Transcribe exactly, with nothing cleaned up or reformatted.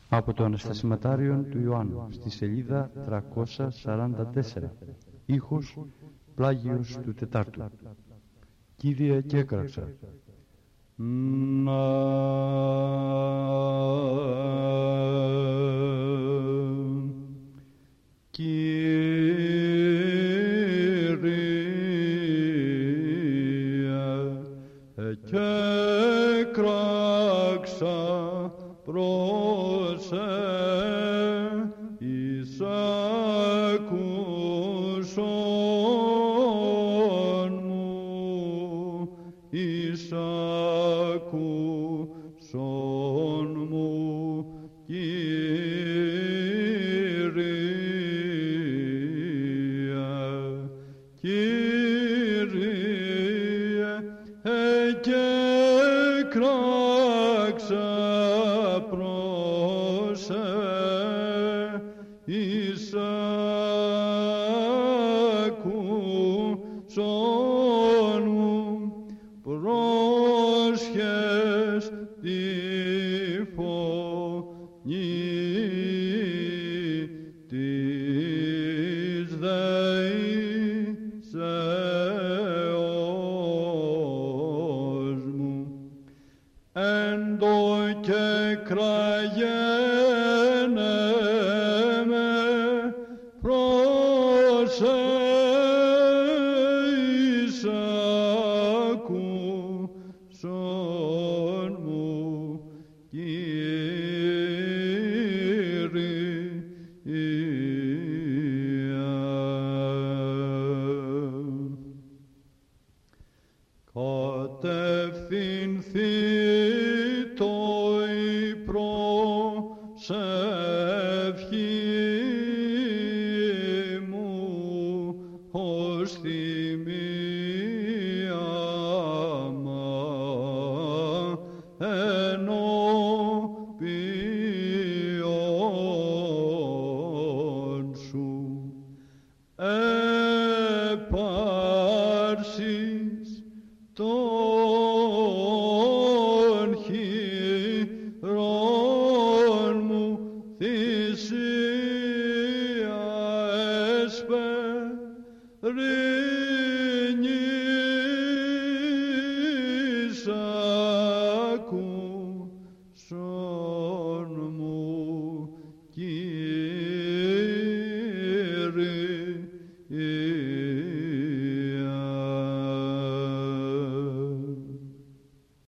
Από το Αναστασιματάριον του Ιωάννου, στη σελίδα τριακόσια σαράντα τέσσερα. Ήχος Πλάγιος του Τετάρτου. Κύριε, και έκραξα να Κύριε, και έκραξα προς εις ακούσον μου, εις ακούσον μου, Κύριε, Κύριε, και έκραξα προς εις ακούσον μου, πρόσχες τη φωνή της δεήσεως μου, εν το και κραγένε με προς εις ακούσον μου, κατευθυνθεί το η προσευχή